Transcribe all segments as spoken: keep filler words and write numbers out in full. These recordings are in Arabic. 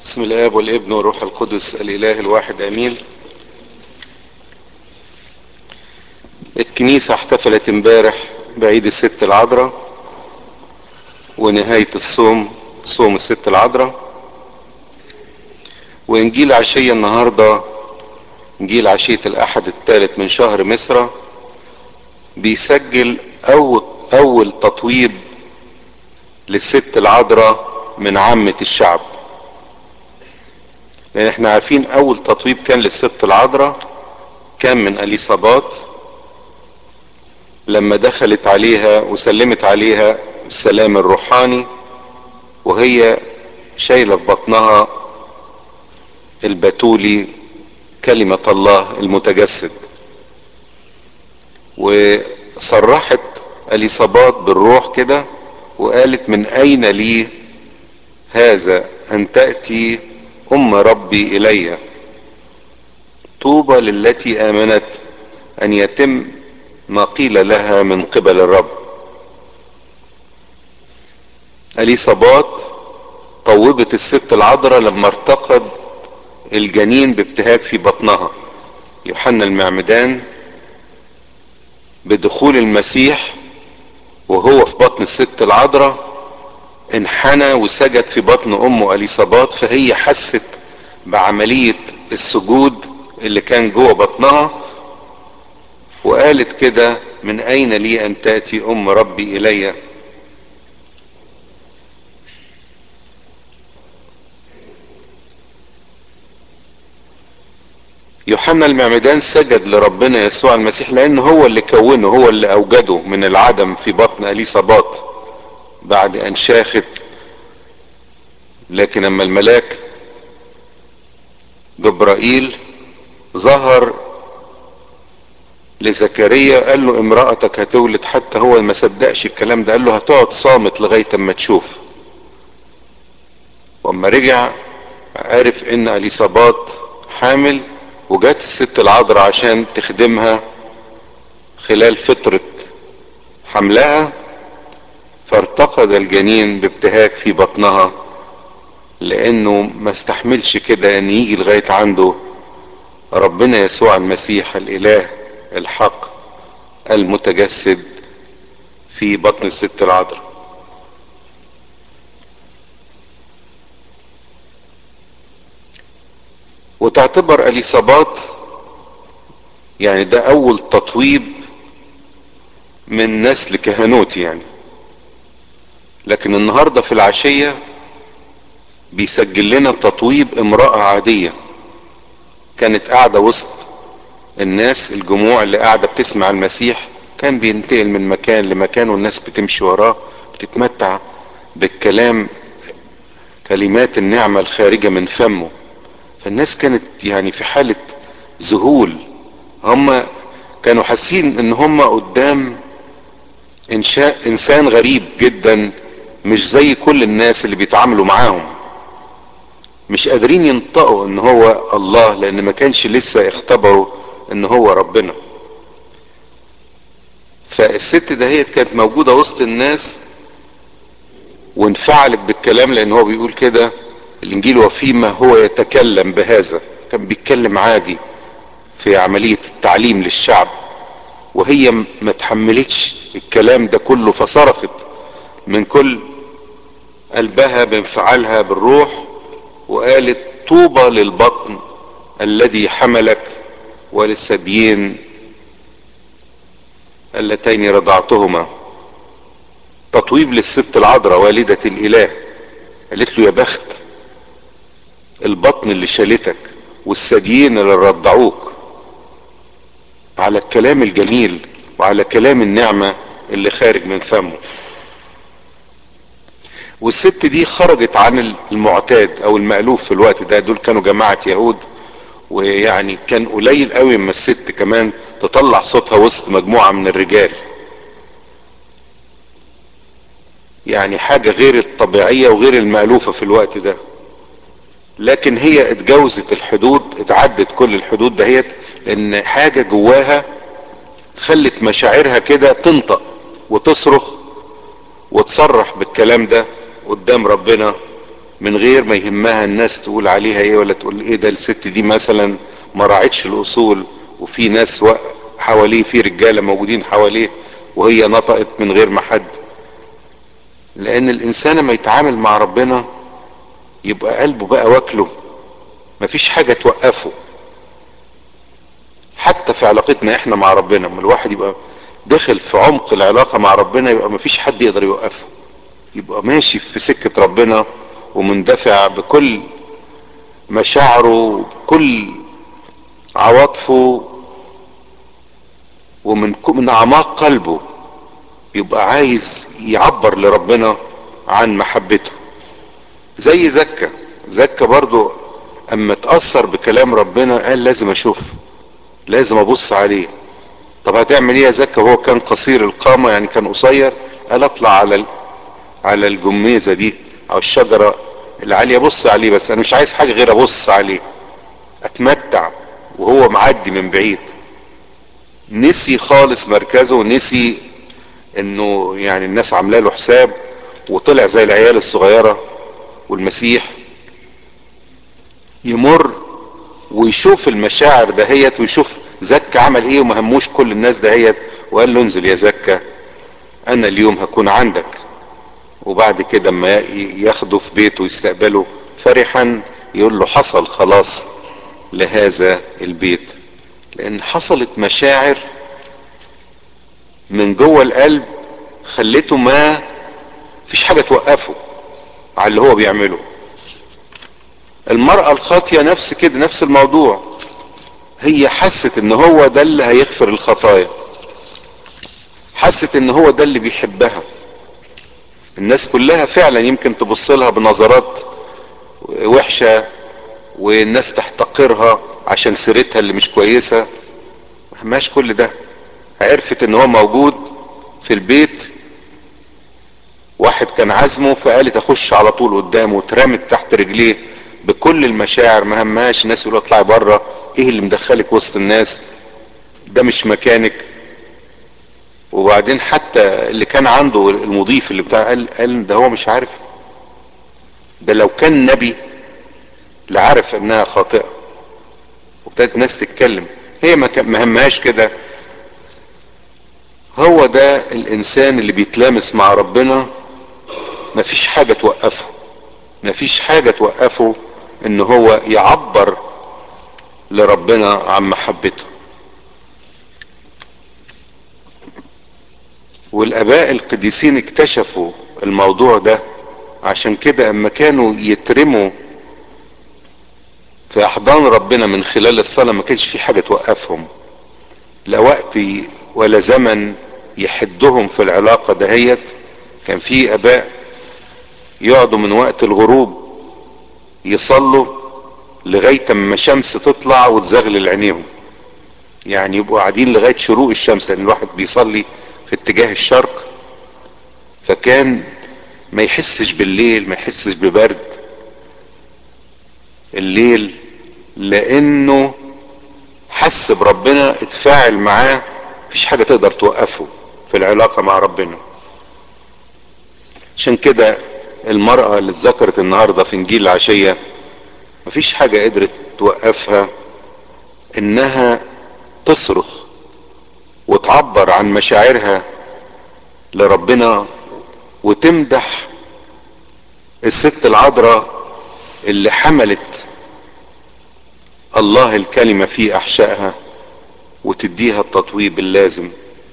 بسم الآب والابن والروح القدس الإله الواحد آمين. الكنيسة احتفلت امبارح بعيد الست العذراء ونهاية الصوم، صوم الست العذراء. وإنجيل عشية النهاردة إنجيل عشية الأحد الثالث من شهر مصر بيسجل أول, أول تطويب للست العذراء من عامة الشعب، لأن احنا عارفين أول تطويب كان للست العذراء كان من أليصابات لما دخلت عليها وسلمت عليها السلام الروحاني وهي شايلة في بطنها البتولي كلمة الله المتجسد. وصرحت أليصابات بالروح كده وقالت: من أين لي هذا أن تأتي أم ربي إلي؟ طوبى للتي آمنت أن يتم ما قيل لها من قبل الرب. أليصابات طوبت الست العذراء لما ارتقد الجنين بابتهاج في بطنها. يوحنا المعمدان بدخول المسيح وهو في بطن الست العذراء انحنى وسجد في بطن امه أليصابات، فهي حست بعملية السجود اللي كان جوه بطنها وقالت كده: من اين لي ان تأتي ام ربي الي؟ يوحنا المعمدان سجد لربنا يسوع المسيح لانه هو اللي كونه، هو اللي اوجده من العدم في بطن أليصابات بعد ان شاخت. لكن لما الملاك جبرائيل ظهر لزكريا قال له: امرأتك هتولد، حتى هو ما صدقش الكلام ده، قال له: هتقعد صامت لغاية اما تشوف. واما رجع عرف ان أليصابات حامل، وجات الست العذراء عشان تخدمها خلال فترة حملها، فارتقد الجنين بابتهاج في بطنها لانه ما استحملش كده ان يجي لغاية عنده ربنا يسوع المسيح الاله الحق المتجسد في بطن الست العذراء. وتعتبر أليصابات يعني ده اول تطويب من نسل كهنوت يعني. لكن النهاردة في العشية بيسجل لنا تطويب امرأة عادية كانت قاعدة وسط الناس، الجموع اللي قاعدة بتسمع المسيح، كان بينتقل من مكان لمكان والناس بتمشي وراه بتتمتع بالكلام، كلمات النعمة الخارجة من فمه. فالناس كانت يعني في حالة ذهول، هم كانوا حاسين ان هم قدام انشاء انسان غريب جدا، مش زي كل الناس اللي بيتعاملوا معاهم، مش قادرين ينطقوا ان هو الله لان ما كانش لسه اختبروا ان هو ربنا. فالست دهيت كانت موجودة وسط الناس وانفعلت بالكلام، لان هو بيقول كده الانجيل: وفيما هو يتكلم بهذا. كان بيتكلم عادي في عملية التعليم للشعب، وهي ما تحملتش الكلام ده كله فصرخت من كل قلبها بانفعالها بالروح وقالت: طوبى للبطن الذي حملك وللثديين اللتين رضعتهما. تطويب للست العذراء والدة الاله، قالت له: يا بخت البطن اللي شالتك والثديين اللي رضعوك على الكلام الجميل وعلى كلام النعمة اللي خارج من فمه. والست دي خرجت عن المعتاد او المألوف في الوقت ده، دول كانوا جماعة يهود، ويعني كان قليل قوي اما الست كمان تطلع صوتها وسط مجموعة من الرجال، يعني حاجة غير الطبيعية وغير المألوفة في الوقت ده. لكن هي اتجاوزت الحدود، اتعدت كل الحدود دهيت، لان حاجة جواها خلت مشاعرها كده تنطق وتصرخ وتصرح بالكلام ده قدام ربنا من غير ما يهمها الناس تقول عليها ايه، ولا تقول ايه ده الست دي مثلا ما راعتش الاصول، وفي ناس حواليه، في رجاله موجودين حواليه وهي نطقت من غير ما حد. لان الانسان لما يتعامل مع ربنا يبقى قلبه بقى واكله، مفيش حاجه توقفه. حتى في علاقتنا احنا مع ربنا، لما الواحد يبقى داخل في عمق العلاقه مع ربنا يبقى مفيش حد يقدر يوقفه، يبقى ماشي في سكه ربنا ومندفع بكل مشاعره بكل عواطفه ومن من اعماق قلبه، يبقى عايز يعبر لربنا عن محبته. زي زكا زكا برضو اما تأثر بكلام ربنا قال لازم اشوفه، لازم ابص عليه. طب هتعمل ايه يا زكا؟ هو كان قصير القامة، يعني كان قصير. قال اطلع على على الجميزة دي او الشجرة العالية ابص عليه، بس انا مش عايز حاجة غير ابص عليه اتمتع وهو معدي من بعيد. نسي خالص مركزه، ونسي انه يعني الناس عامله له حساب، وطلع زي العيال الصغيرة. والمسيح يمر ويشوف المشاعر دهيت، ويشوف زكا عمل ايه وما هموش كل الناس دهيت، وقال له انزل يا زكا انا اليوم هكون عندك. وبعد كده اما ياخده في بيته ويستقبله فرحا يقول له حصل خلاص لهذا البيت، لان حصلت مشاعر من جوه القلب خليته ما فيش حاجة توقفه على اللي هو بيعمله. المرأة الخاطية نفس كده، نفس الموضوع. هي حست ان هو ده اللي هيغفر الخطايا، حست ان هو ده اللي بيحبها. الناس كلها فعلا يمكن تبص لها بنظرات وحشة، والناس تحتقرها عشان سيرتها اللي مش كويسة. ماش كل ده، عرفت ان هو موجود في البيت. واحد كان عزمه فقالت اخش على طول قدامه، واترمت تحت رجليه بكل المشاعر. ما هماش الناس يقولوا اطلعي بره، ايه اللي مدخلك وسط الناس، ده مش مكانك. وبعدين حتى اللي كان عنده المضيف اللي بتاع قال, قال ده هو مش عارف، ده لو كان نبي لعرف انها خاطئة. وابتدت الناس تتكلم، هي ما همهاش كده. هو ده الانسان اللي بيتلامس مع ربنا، مفيش حاجة توقفه، مفيش حاجة توقفه ان هو يعبر لربنا عن محبته. والاباء القديسين اكتشفوا الموضوع ده، عشان كده اما كانوا يترموا في احضان ربنا من خلال الصلاة ما كانش في حاجة توقفهم، لا وقت ولا زمن يحدهم في العلاقة دهيت. كان في اباء يقعدوا من وقت الغروب يصلوا لغاية اما الشمس تطلع وتزغلل عينيهم، يعني يبقوا قاعدين لغاية شروق الشمس، لان الواحد بيصلي في اتجاه الشرق. فكان ما يحسش بالليل، ما يحسش ببرد الليل، لانه حس بربنا، اتفاعل معاه. مفيش حاجة تقدر توقفه في العلاقة مع ربنا. عشان كده المرأة اللي اتذكرت النهاردة في انجيل العشية مفيش حاجة قدرت توقفها انها تصرخ وتعبر عن مشاعرها لربنا، وتمدح الست العذراء اللي حملت الله الكلمة في احشائها، وتديها التطويب اللازم،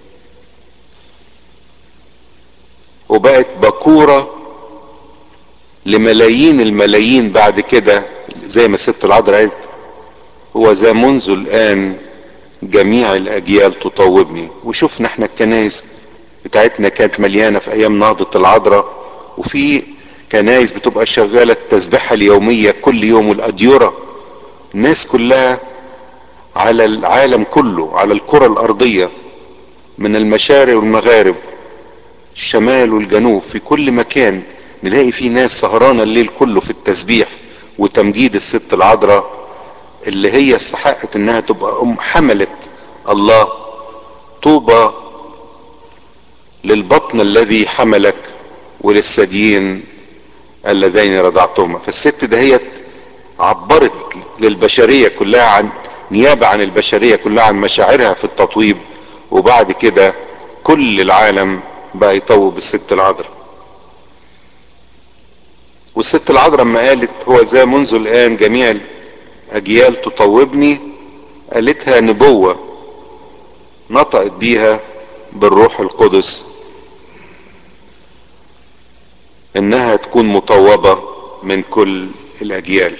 وبقت بكورة لملايين الملايين بعد كده. زي ما الست العذراء قالت هو ذا منذ الان جميع الاجيال تطوبني. وشفنا احنا الكنائس بتاعتنا كانت مليانة في ايام نهضة العذراء، وفي كنائس بتبقى شغالة التسبيحة اليومية كل يوم، والاديرة الناس كلها على العالم كله، على الكرة الارضية، من المشارق والمغارب، الشمال والجنوب، في كل مكان نلاقي في ناس سهرانة الليل كله في التسبيح وتمجيد الست العذراء، اللي هي استحقت انها تبقى ام حملت الله. طوبى للبطن الذي حملك وللثديين اللذين رضعتهما. فالست دهيت عبرت للبشرية كلها عن نيابة عن البشرية كلها عن مشاعرها في التطويب، وبعد كده كل العالم بقى يطوب الست العذراء. والست العذراء لما قالت هو ذا منذ الآن جميع الأجيال تطوبني، قالتها نبوة نطقت بيها بالروح القدس انها تكون مطوبة من كل الاجيال.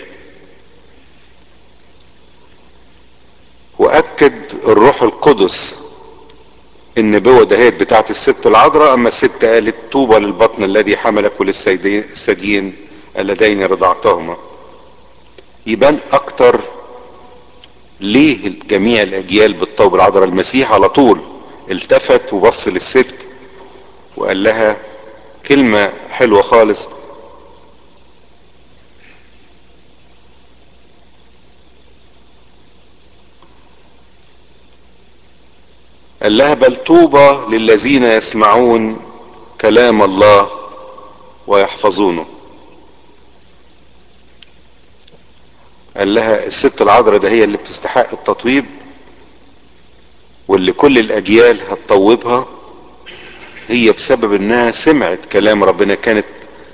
واكد الروح القدس النبوة دهيت بتاعت الست العذراء. اما الست قالت طوبى للبطن الذي حملك وللثديين اللذين رضعتهما. يبان اكتر ليه جميع الاجيال بالطوب العذراء. المسيح على طول التفت وبص للست وقال لها كلمة حلوة خالص، قال لها بل طوبى للذين يسمعون كلام الله ويحفظونه. قال لها الست العذراء ده هي اللي بتستحق التطويب، واللي كل الاجيال هتطوبها هي بسبب انها سمعت كلام ربنا، كانت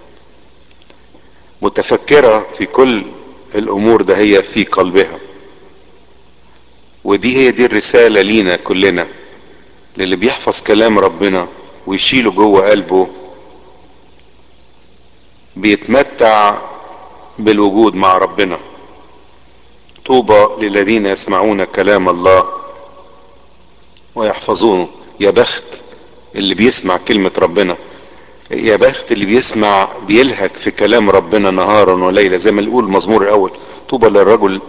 متفكرة في كل الامور ده هي في قلبها. ودي هي دي الرسالة لينا كلنا، للي بيحفظ كلام ربنا ويشيله جوه قلبه بيتمتع بالوجود مع ربنا. طوبى للذين يسمعون كلام الله ويحفظونه. يا بخت اللي بيسمع كلمة ربنا، يا بخت اللي بيسمع بيلهج في كلام ربنا نهارا وليلة، زي ما يقول المزمور الاول طوبى للرجل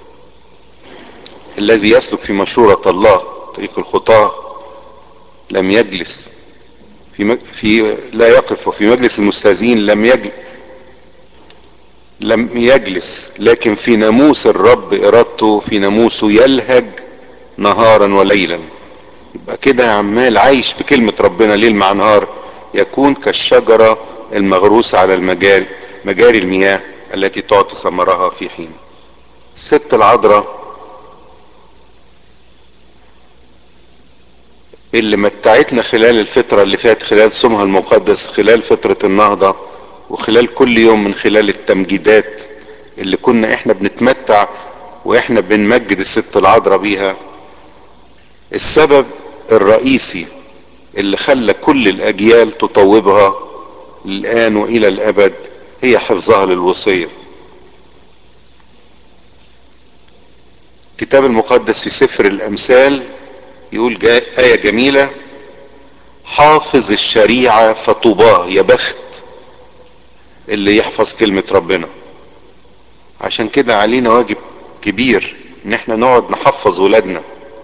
الذي يسلك في مشورة الله، طريق الخطاة لم يجلس في, مج... في لا يقف، وفي مجلس المستهزئين لم يجلس لم يجلس لكن في ناموس الرب ارادته، في ناموسه يلهج نهارا وليلا. يبقى كده عمال عايش بكلمة ربنا ليل مع نهار، يكون كالشجرة المغروسة على المجاري مجاري المياه التي تعطي ثمرها في حين. الست العذراء اللي متعتنا خلال الفترة اللي فات، خلال صومها المقدس، خلال فترة النهضة، وخلال كل يوم من خلال التمجيدات اللي كنا احنا بنتمتع واحنا بنمجد الست العذراء بيها. السبب الرئيسي اللي خلى كل الاجيال تطوبها الان والى الابد هي حفظها للوصية. الكتاب المقدس في سفر الامثال يقول جاء آية جميلة: حافظ الشريعة فطوباه. يا بخت اللي يحفظ كلمة ربنا. عشان كده علينا واجب كبير ان احنا نقعد نحفظ ولادنا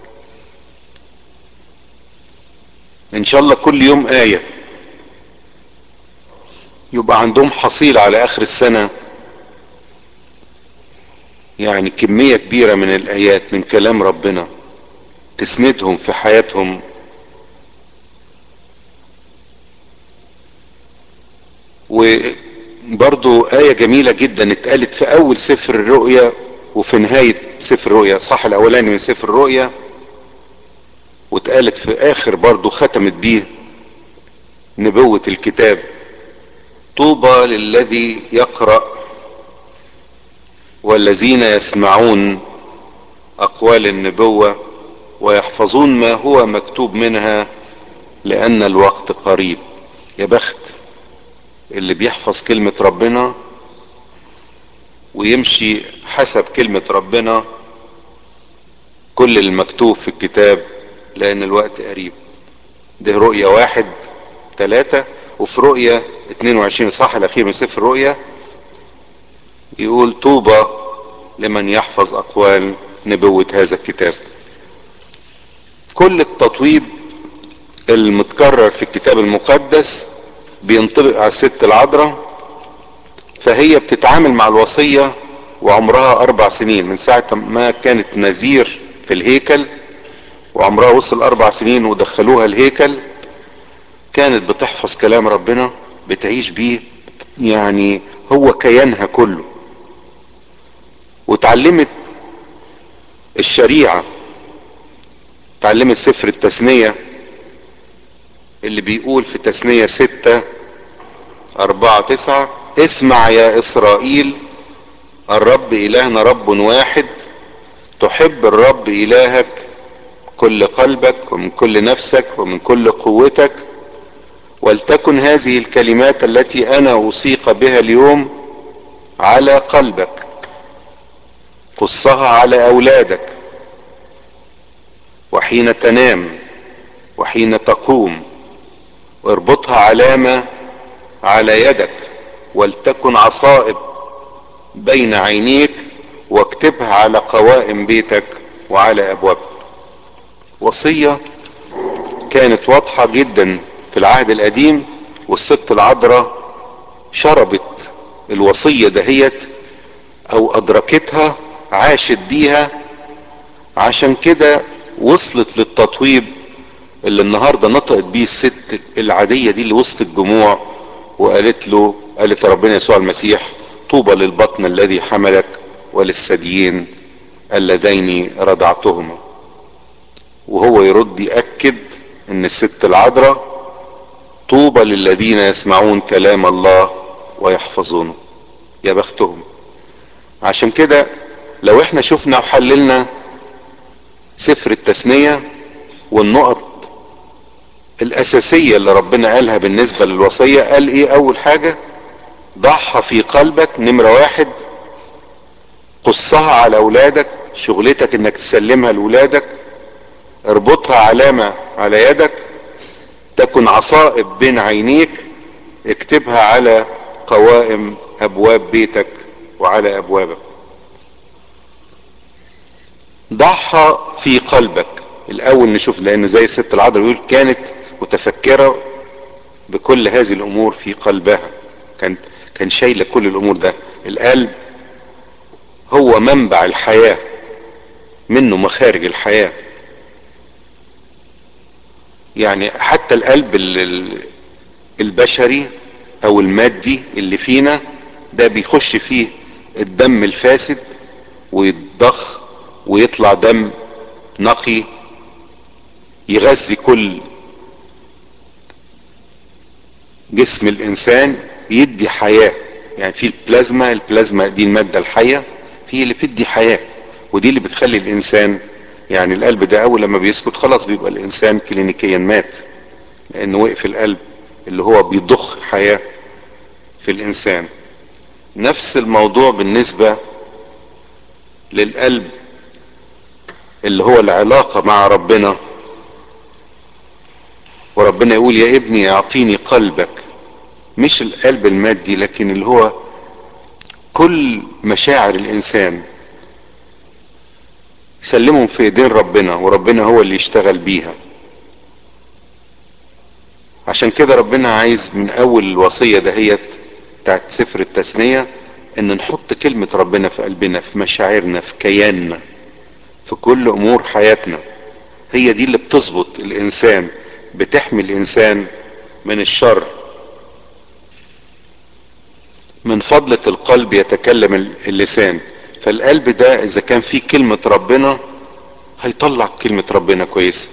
ان شاء الله كل يوم آية، يبقى عندهم حصيلة على اخر السنة، يعني كمية كبيرة من الايات من كلام ربنا تسندهم في حياتهم. وبرضو آية جميلة جدا اتقالت في اول سفر الرؤيا وفي نهاية سفر الرؤيا، صح الاولاني من سفر الرؤيا، واتقالت في اخر برضو ختمت بيه نبوة الكتاب: طوبى للذي يقرأ والذين يسمعون اقوال النبوة ويحفظون ما هو مكتوب منها لان الوقت قريب. يا بخت اللي بيحفظ كلمة ربنا ويمشي حسب كلمة ربنا كل المكتوب في الكتاب، لان الوقت قريب. ده رؤية واحد ثلاثة. وفي رؤية اتنين وعشرين صح الاخير من سفر الرؤيا يقول طوبى لمن يحفظ اقوال نبوة هذا الكتاب. كل التطويب المتكرر في الكتاب المقدس بينطبق على الست العذراء، فهي بتتعامل مع الوصية وعمرها اربع سنين من ساعة ما كانت نذير في الهيكل، وعمرها وصل اربع سنين ودخلوها الهيكل. كانت بتحفظ كلام ربنا، بتعيش بيه، يعني هو كيانها كله. وتعلمت الشريعة، تعلمت سفر التثنية اللي بيقول في تثنية ستة أربعة تسعة: اسمع يا إسرائيل، الرب إلهنا رب واحد، تحب الرب إلهك كل قلبك ومن كل نفسك ومن كل قوتك، ولتكن هذه الكلمات التي أنا أوصيك بها اليوم على قلبك، قصها على أولادك، وحين تنام وحين تقوم، واربطها علامة على يدك، ولتكن عصائب بين عينيك، واكتبها على قوائم بيتك وعلى أبوابك. وصية كانت واضحة جدا في العهد القديم، والست العذراء شربت الوصية دهيت او ادركتها، عاشت بيها، عشان كده وصلت للتطويب اللي النهاردة نطقت بيه الست العادية دي اللي وسط الجموع، وقالت له، قالت لربنا يسوع المسيح: طوبى للبطن الذي حملك وللثديين اللذين رضعتهما. وهو يرد يأكد ان الست العذراء: طوبى للذين يسمعون كلام الله ويحفظونه. يا بختهم. عشان كده لو احنا شفنا وحللنا سفر التثنية والنقط الاساسية اللي ربنا قالها بالنسبة للوصية، قال ايه؟ اول حاجة: ضعها في قلبك. نمرة واحد: قصها على اولادك، شغلتك انك تسلمها لولادك. اربطها علامة على يدك. تكن عصائب بين عينيك. اكتبها على قوائم ابواب بيتك وعلى ابوابك. ضعها في قلبك الاول نشوف، لان زي الست العذراء بيقول كانت متفكرة بكل هذه الامور في قلبها، كانت كان شايلة كل الامور ده. القلب هو منبع الحياة، منه مخارج الحياة. يعني حتى القلب البشري او المادي اللي فينا ده بيخش فيه الدم الفاسد ويتضخ ويطلع دم نقي يغذي كل جسم الانسان، يدي حياة. يعني في البلازما، البلازما دي المادة الحية، في اللي بتدي حياة، ودي اللي بتخلي الانسان، يعني القلب ده اول لما بيسكت خلاص بيبقى الانسان كلينيكيا مات، لانه وقف القلب اللي هو بيضخ حياة في الانسان. نفس الموضوع بالنسبة للقلب اللي هو العلاقة مع ربنا. وربنا يقول: يا ابني اعطيني قلبك، مش القلب المادي لكن اللي هو كل مشاعر الانسان، سلمهم في ايدين ربنا وربنا هو اللي يشتغل بيها. عشان كده ربنا عايز من اول الوصية دهيت بتاعت سفر التثنية ان نحط كلمة ربنا في قلبنا، في مشاعرنا، في كياننا، في كل امور حياتنا. هي دي اللي بتظبط الانسان، بتحمي الانسان من الشر. من فضلة القلب يتكلم اللسان. فالقلب ده اذا كان فيه كلمة ربنا هيطلع كلمة ربنا كويسة،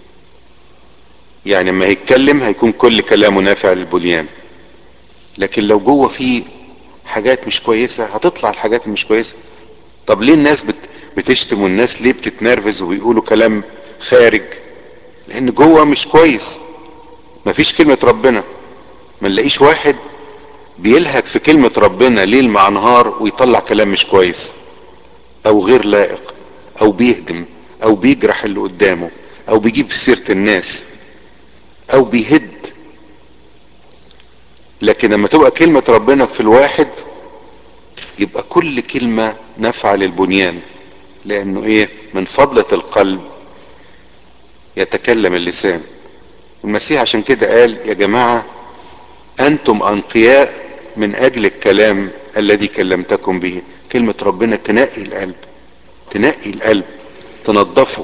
يعني لما هيتكلم هيكون كل كلامه نافع للبنيان. لكن لو جوه فيه حاجات مش كويسة هتطلع الحاجات مش كويسة. طب ليه الناس بت بتشتم، والناس ليه بتتنرفز وبيقولوا كلام خارج؟ لان جوه مش كويس، مفيش كلمة ربنا. ما نلاقيش واحد بيلهج في كلمة ربنا ليل مع نهار ويطلع كلام مش كويس او غير لائق او بيهدم او بيجرح اللي قدامه او بيجيب في سيرة الناس او بيهد. لكن لما تبقى كلمة ربنا في الواحد يبقى كل كلمة نافعة للبنيان، لانه ايه؟ من فضلة القلب يتكلم اللسان. المسيح عشان كده قال: يا جماعة انتم انقياء من اجل الكلام الذي كلمتكم به. كلمة ربنا تنقي القلب، تنقي القلب، تنظفه.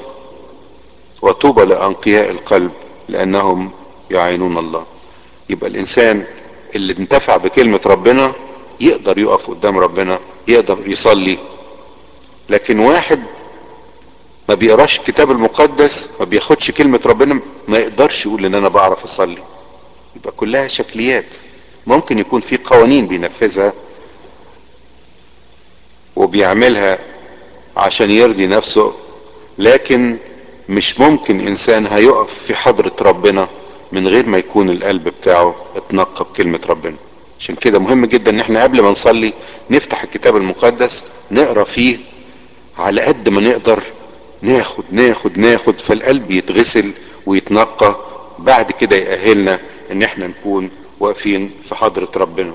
وطوبى لانقياء القلب لانهم يعينون الله. يبقى الانسان اللي انتفع بكلمة ربنا يقدر يقف قدام ربنا، يقدر يصلي. لكن واحد ما بيقراش الكتاب المقدس، ما بياخدش كلمة ربنا، ما يقدرش يقول ان انا بعرف اصلي. يبقى كلها شكليات. ممكن يكون في قوانين بينفذها وبيعملها عشان يرضي نفسه، لكن مش ممكن انسان هيقف في حضرة ربنا من غير ما يكون القلب بتاعه اتنقى بكلمة ربنا. عشان كده مهم جدا ان احنا قبل ما نصلي نفتح الكتاب المقدس نقرا فيه على قد ما نقدر، ناخد ناخد ناخد فالقلب يتغسل ويتنقى، بعد كده يأهلنا ان احنا نكون واقفين في حضرة ربنا.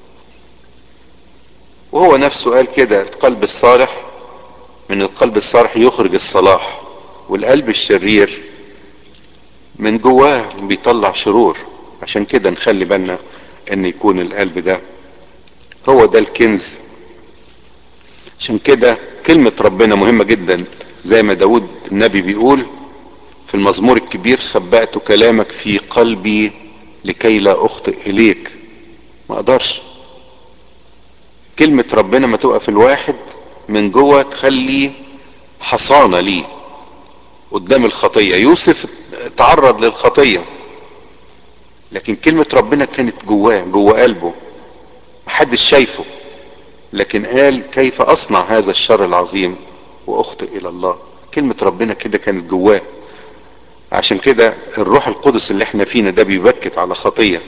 وهو نفسه قال كده: القلب الصالح من القلب الصالح يخرج الصلاح، والقلب الشرير من جواه بيطلع شرور. عشان كده نخلي بالنا ان يكون القلب ده هو ده الكنز. عشان كده كلمة ربنا مهمة جدا، زي ما داود النبي بيقول في المزمور الكبير: خبأت كلامك في قلبي لكي لا اخطئ اليك. ما اقدرش كلمة ربنا ما تبقى في الواحد من جوه تخلي حصانة ليه قدام الخطية. يوسف تعرض للخطية، لكن كلمة ربنا كانت جواه، جوه قلبه، محدش شايفه، لكن قال: كيف اصنع هذا الشر العظيم واخطئ الى الله. كلمة ربنا كده كانت جواه. عشان كده الروح القدس اللي احنا فينا ده بيبكت على خطية.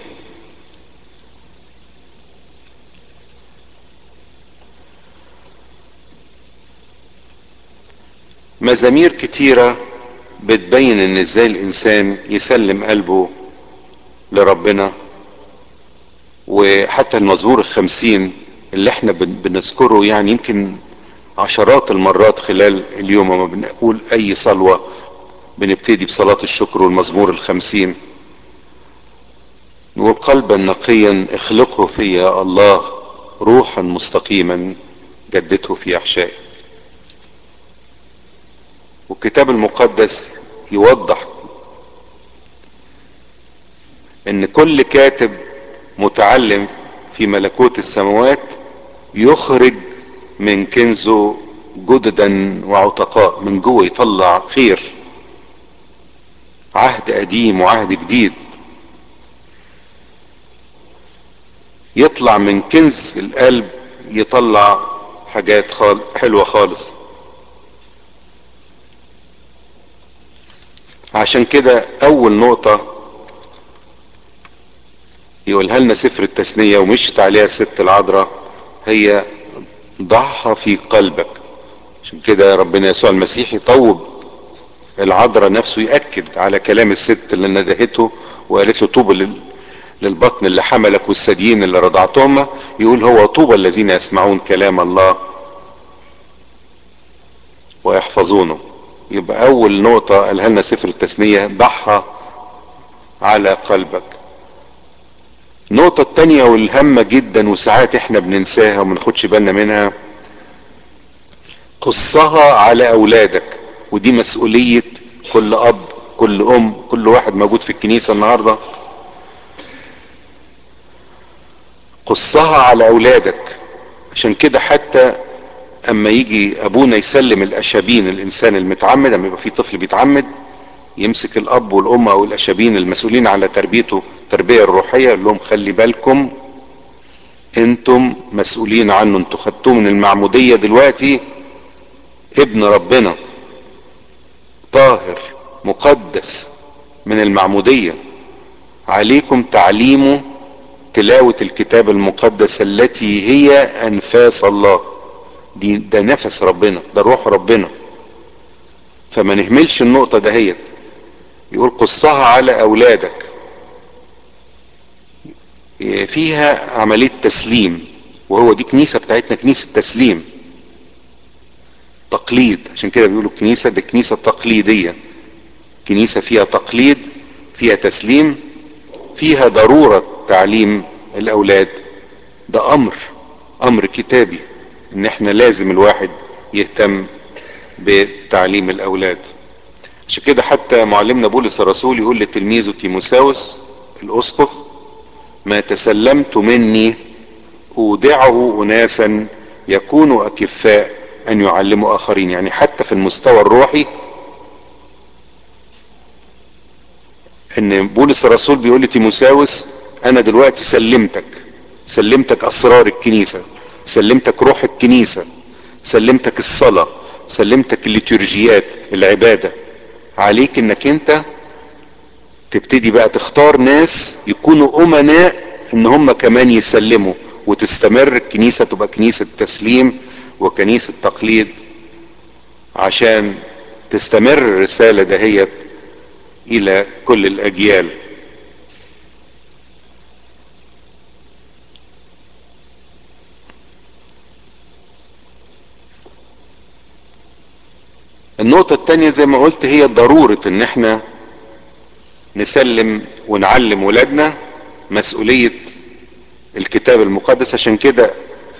مزامير كتيرة بتبين ان ازاي الانسان يسلم قلبه لربنا. وحتى المزمور الخمسين اللي احنا بنذكره يعني يمكن عشرات المرات خلال اليوم، ما بنقول اي صلوة بنبتدي بصلاة الشكر والمزمور الخمسين: نقول قلبا نقيا اخلقه في يا الله، روحا مستقيما جدده في احشائي. والكتاب المقدس يوضح ان كل كاتب متعلم في ملكوت السماوات يخرج من كنزه جددا وعتقاء، من جوه يطلع خير، عهد قديم وعهد جديد. يطلع من كنز القلب يطلع حاجات خال حلوة خالص. عشان كده اول نقطة يقولها لنا سفر التثنية ومشت عليها الست العذراء هي: ضعها في قلبك. عشان كده ربنا يسوع المسيح يطوب العذراء نفسه، يأكد على كلام الست اللي ندهته وقالت له: طوبى للبطن اللي حملك والثديين اللي رضعتهما. يقول هو: طوبى الذين يسمعون كلام الله ويحفظونه. يبقى اول نقطة قالها لنا سفر التثنية: ضعها على قلبك. النقطة التانية والهامة جدا وساعات احنا بننساها وما ناخدش بالنا منها: قصها على اولادك. ودي مسؤولية كل اب، كل ام، كل واحد موجود في الكنيسة النهاردة. قصها على اولادك. عشان كده حتى اما يجي ابونا يسلم الاشابين، الانسان المتعمد اما يبقى في طفل بيتعمد، يمسك الاب والام او الاشابين المسؤولين على تربيته التربية الروحية، يقول لهم: خلي بالكم انتم مسؤولين عنه، انتوا خدتوه من المعمودية دلوقتي ابن ربنا طاهر مقدس من المعمودية، عليكم تعليمه تلاوة الكتاب المقدس التي هي انفاس الله. دي ده نفس ربنا، ده روح ربنا. فما نهملش النقطة دهيت. يقول قصها على اولادك. فيها عملية تسليم، وهو دي كنيسة بتاعتنا، كنيسة تسليم تقليد. عشان كده بيقولوا الكنيسة دي كنيسة تقليدية، كنيسة فيها تقليد، فيها تسليم، فيها ضرورة تعليم الاولاد. ده امر امر كتابي ان احنا لازم الواحد يهتم بتعليم الاولاد. عشان كده حتى معلمنا بولس الرسول يقول لتلميذه تيموساوس الاسقف: ما تسلمت مني اودعه اناسا يكونوا اكفاء ان يعلموا اخرين. يعني حتى في المستوى الروحي ان بولس الرسول بيقول لتيموساوس انا دلوقتي سلمتك سلمتك اسرار الكنيسة، سلمتك روح الكنيسة، سلمتك الصلاة، سلمتك الليتورجيات العبادة. عليك انك انت تبتدي بقى تختار ناس يكونوا امناء ان هم كمان يسلموا، وتستمر الكنيسة تبقى كنيسة تسليم وكنيسة تقليد، عشان تستمر الرسالة دهيت الى كل الاجيال. النقطة التانية زي ما قلت هي ضرورة ان احنا نسلم ونعلم ولادنا مسؤولية الكتاب المقدس. عشان كده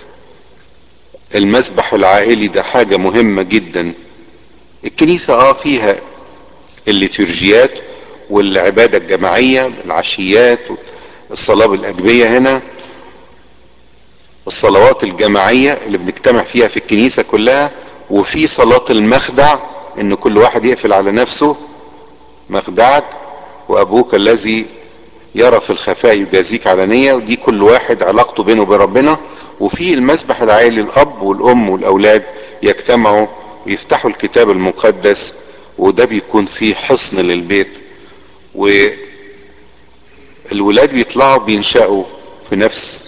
المسبح العائلي ده حاجة مهمة جدا. الكنيسة اه فيها الليتورجيات والعبادة الجماعية، العشيات، الصلاة بالأجبية هنا، الصلوات الجماعية اللي بنجتمع فيها في الكنيسة كلها، وفي صلاة المخدع ان كل واحد يقفل على نفسه مخدعك وابوك الذي يرى في الخفاء يجازيك علانية، ودي كل واحد علاقته بينه وبين ربنا. وفي المسبح العائلي الاب والام والاولاد يجتمعوا ويفتحوا الكتاب المقدس، وده بيكون فيه حصن للبيت، والولاد بيطلعوا بينشأوا في نفس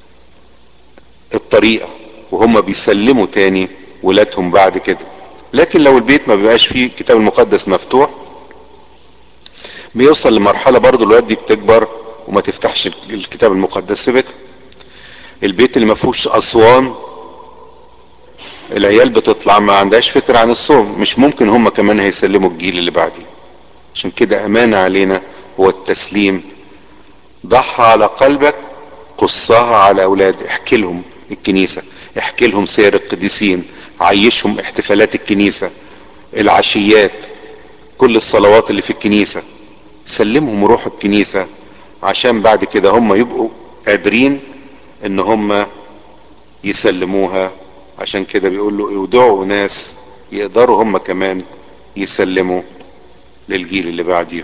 الطريقة وهم بيسلموا تاني ولادهم بعد كده. لكن لو البيت ما بيبقاش فيه الكتاب المقدس مفتوح، بيوصل لمرحلة برضو الولاد دي بتكبر وما تفتحش الكتاب المقدس في بيتها. البيت اللي ما فيهوش اسوان، العيال بتطلع ما عندهاش فكرة عن الصوم، مش ممكن هم كمان هيسلموا الجيل اللي بعديه. عشان كده امانة علينا هو التسليم. ضعها على قلبك، قصها على اولاد، احكي لهم الكنيسة، احكي لهم سير القديسين، عيشهم احتفالات الكنيسة، العشيات، كل الصلوات اللي في الكنيسة، سلمهم روح الكنيسة، عشان بعد كده هم يبقوا قادرين ان هم يسلموها. عشان كده بيقول له اودعوا ناس يقدروا هم كمان يسلموا للجيل اللي بعديهم.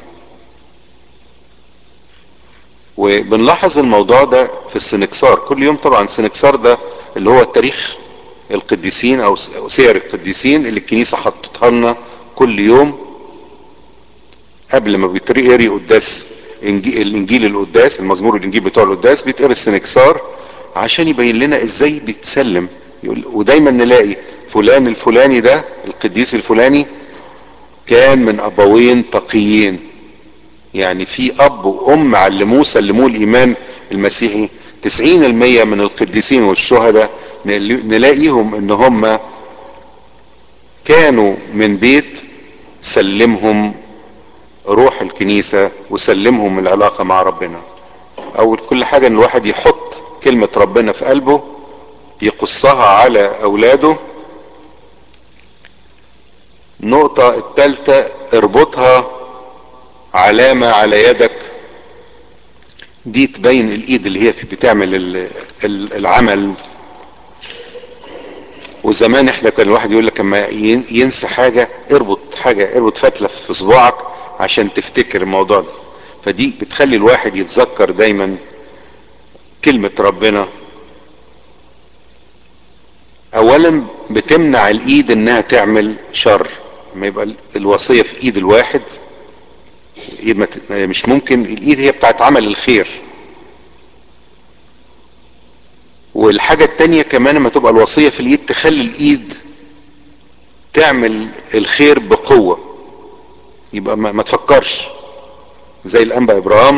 وبنلاحظ الموضوع ده في السنكسار كل يوم. طبعا السنكسار ده اللي هو تاريخ القديسين او سير القديسين اللي الكنيسة حطتها لنا كل يوم قبل ما بيتقري قداس الانجيل القداس، المزمور الانجيل بتوع القداس، بيتقري السنكسار عشان يبين لنا ازاي بيتسلم. ودايما نلاقي فلان الفلاني ده القديس الفلاني كان من ابوين تقيين، يعني في اب وام علموه سلموه الايمان المسيحي. تسعين المية من القديسين والشهداء نلاقيهم ان هم كانوا من بيت سلمهم روح الكنيسة وسلمهم العلاقة مع ربنا. اول كل حاجة ان الواحد يحط كلمة ربنا في قلبه، يقصها على اولاده. النقطة الثالثة اربطها علامة على يدك، دي تبين الايد اللي هي في بتعمل العمل. وزمان احنا كان الواحد يقول لك اما ينسى حاجة اربط حاجة، اربط فتلة في صباعك عشان تفتكر الموضوع ده. فدي بتخلي الواحد يتذكر دايما كلمة ربنا. اولا بتمنع الايد انها تعمل شر، ما يبقى الوصية في ايد الواحد مش ممكن. الايد هي بتاعت عمل الخير. والحاجة التانية كمان لما تبقى الوصية في الايد تخلي الايد تعمل الخير بقوة، يبقى ما, ما تفكرش زي الانبا ابراهام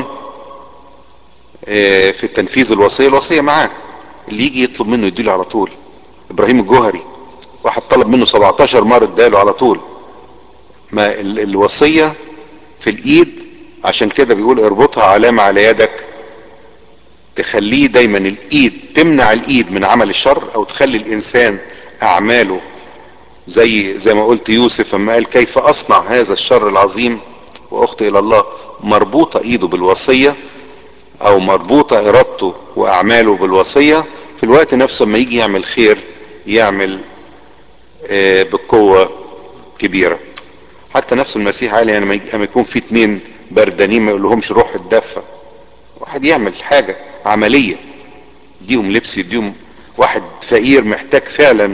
في تنفيذ الوصية. الوصية معاه، اللي يجي يطلب منه يديله على طول. ابراهيم الجوهري واحد طلب منه سبعتاشر مرة اداله على طول. ما الوصية في الايد، عشان كده بيقول اربطها علامة على يدك، تخليه دايما الايد تمنع الايد من عمل الشر، او تخلي الانسان اعماله زي زي ما قلت يوسف لما قال كيف اصنع هذا الشر العظيم واخطئ الى الله، مربوطة ايده بالوصية او مربوطة ارادته واعماله بالوصية، في الوقت نفسه لما يجي يعمل خير يعمل آه بقوة كبيرة. حتى نفس المسيح قال يعني لما يكون في اتنين بردانين ما يقولهمش روح اتدفى، واحد يعمل حاجة عملية، يديهم لبس، يديهم. واحد فقير محتاج فعلا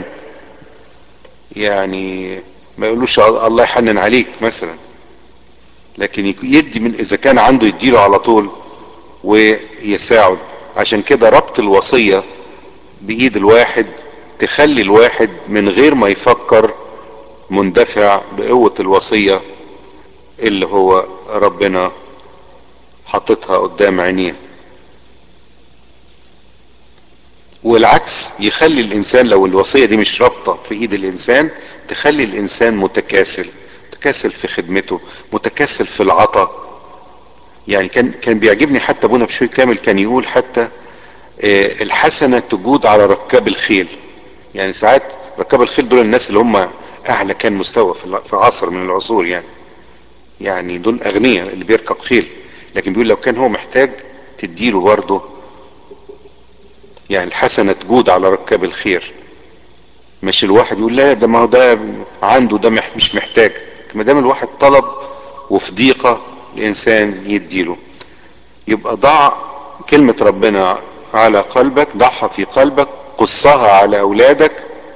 يعني ما يقولوش الله يحنن عليك مثلا، لكن يدي من اذا كان عنده يديله على طول ويساعد. عشان كده ربط الوصية بايد الواحد تخلي الواحد من غير ما يفكر مندفع بقوة الوصية اللي هو ربنا حطتها قدام عينيه. والعكس يخلي الانسان لو الوصية دي مش رابطة في ايد الانسان تخلي الانسان متكاسل، متكاسل في خدمته، متكاسل في العطاء. يعني كان كان بيعجبني حتى ابونا بشوي كامل كان يقول حتى آه الحسنة تجود على ركاب الخيل. يعني ساعات ركاب الخيل دول الناس اللي هم اعلى كان مستوى في عصر من العصور، يعني يعني دول اغنياء اللي بيركب خيل، لكن بيقول لو كان هو محتاج تديله برضه. يعني الحسنة تجود على ركاب الخير، مش الواحد يقول لا ده ما هو ده عنده ده مش محتاج. ما دام الواحد طلب وفي ضيقة الانسان يديله. يبقى ضع كلمة ربنا على قلبك، ضعها في قلبك، قصها على اولادك،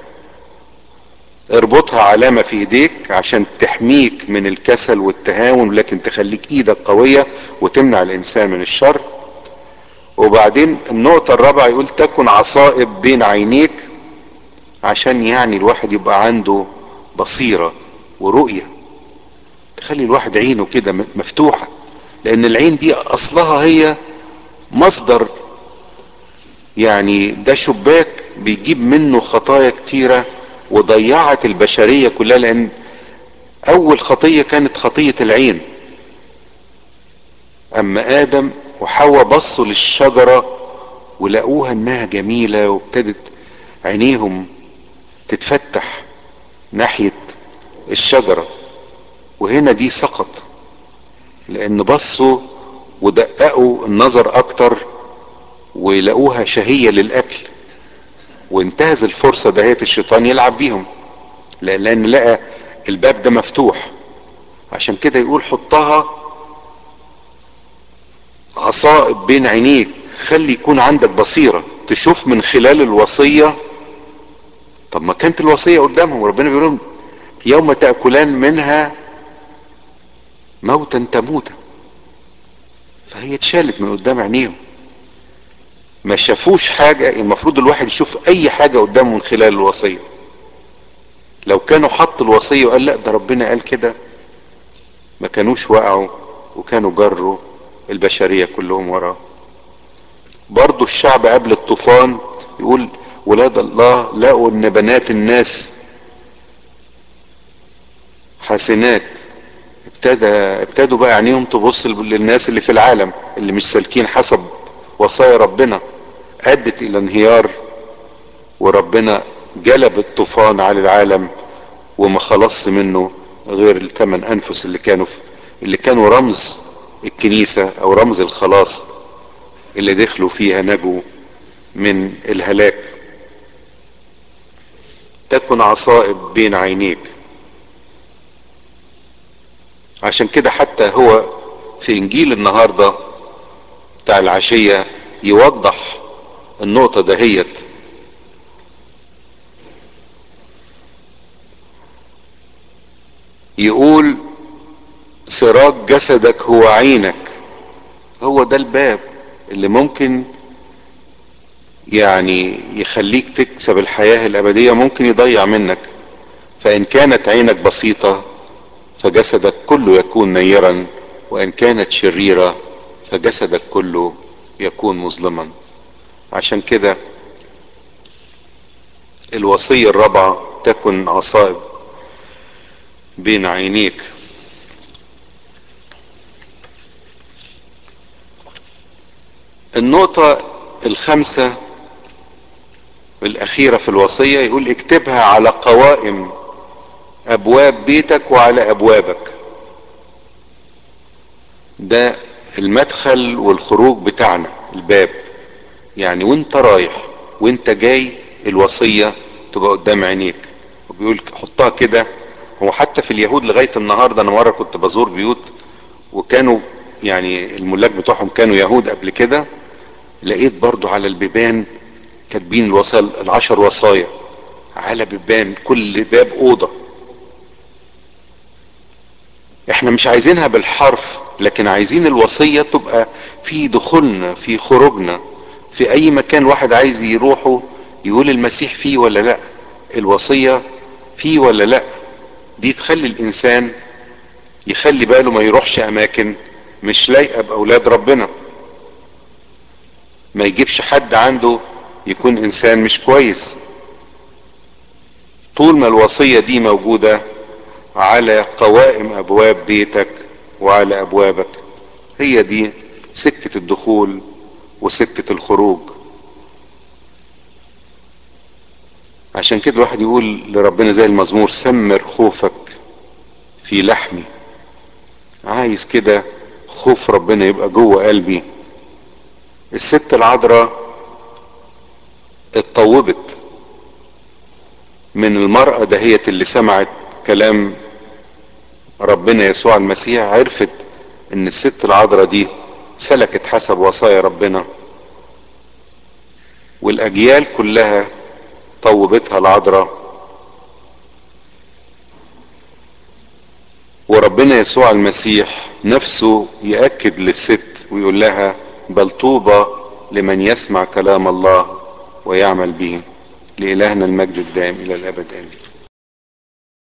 اربطها علامة في ايديك عشان تحميك من الكسل والتهاون، لكن تخليك ايدك قوية وتمنع الانسان من الشر. وبعدين النقطة الرابعة يقول تكن عصائب بين عينيك، عشان يعني الواحد يبقى عنده بصيرة ورؤية، تخلي الواحد عينه كده مفتوحة، لان العين دي اصلها هي مصدر، يعني ده شباك بيجيب منه خطايا كتيرة وضيعت البشرية كلها. لان اول خطية كانت خطية العين. اما ادم وحواء بصوا للشجرة ولقوها انها جميلة وابتدت عينيهم تتفتح ناحية الشجرة، وهنا دي سقط لان بصوا ودققوا النظر اكتر ولقوها شهية للاكل، وانتهز الفرصة دهيت الشيطان يلعب بيهم لان لقى الباب ده مفتوح. عشان كده يقول حطها عصائب بين عينيك، خلي يكون عندك بصيرة تشوف من خلال الوصية. طب ما كانت الوصية قدامهم وربنا بيقول لهم يوم تأكلان منها موتا تموتا، فهي اتشالت من قدام عينيهم، ما شافوش حاجة. المفروض الواحد يشوف اي حاجة قدامه من خلال الوصية. لو كانوا حط الوصية وقال لا ده ربنا قال كده ما كانوش وقعوا وكانوا جروا البشرية كلهم وراه. برضو الشعب قبل الطوفان يقول ولاد الله لقوا ان بنات الناس حسنات، ابتدى ابتدوا بقى عينيهم تبص للناس اللي في العالم اللي مش سالكين حسب وصايا ربنا، ادت الى انهيار. وربنا جلب الطوفان على العالم وما خلص منه غير الثمان انفس اللي كانوا في اللي كانوا رمز الكنيسة او رمز الخلاص اللي دخلوا فيها نجوا من الهلاك. تكن عصائب بين عينيك. عشان كده حتى هو في انجيل النهاردة بتاع العشية يوضح النقطة دهيت. يقول سراج جسدك هو عينك. هو ده الباب اللي ممكن يعني يخليك تكسب الحياة الابدية، ممكن يضيع منك. فان كانت عينك بسيطة فجسدك كله يكون نيرا، وان كانت شريرة فجسدك كله يكون مظلما. عشان كده الوصية الرابعة تكن عصائب بين عينيك. النقطة الخامسة الأخيرة في الوصية يقول اكتبها على قوائم أبواب بيتك وعلى أبوابك. ده المدخل والخروج بتاعنا، الباب. يعني وانت رايح وانت جاي الوصية تبقى قدام عينيك، وبيقول حطها كده. هو حتى في اليهود لغاية النهاردة، انا مرة كنت بزور بيوت وكانوا يعني الملاك بتوعهم كانوا يهود قبل كده، لقيت برضو على البيبان كاتبين الوصايا، العشر وصايا على بيبان كل باب اوضة. احنا مش عايزينها بالحرف، لكن عايزين الوصية تبقى في دخولنا في خروجنا في اي مكان واحد عايز يروحه، يقول المسيح فيه ولا لا، الوصية فيه ولا لا. دي تخلي الانسان يخلي باله ما يروحش اماكن مش لايقة باولاد ربنا، ما يجيبش حد عنده يكون انسان مش كويس. طول ما الوصية دي موجودة على قوائم ابواب بيتك وعلى ابوابك، هي دي سكة الدخول وسكة الخروج. عشان كده الواحد يقول لربنا زي المزمور: سمر خوفك في لحمي. عايز كده خوف ربنا يبقى جوه قلبي. الست العذراء اتطوبت من المرأة دهيت اللي سمعت كلام ربنا يسوع المسيح، عرفت ان الست العذراء دي سلكت حسب وصايا ربنا، والاجيال كلها طوبتها العذراء. وربنا يسوع المسيح نفسه يأكد للست ويقول لها: بل طوبى لمن يسمع كلام الله ويعمل به. لإلهنا المجد الدائم إلى الأبد آمين.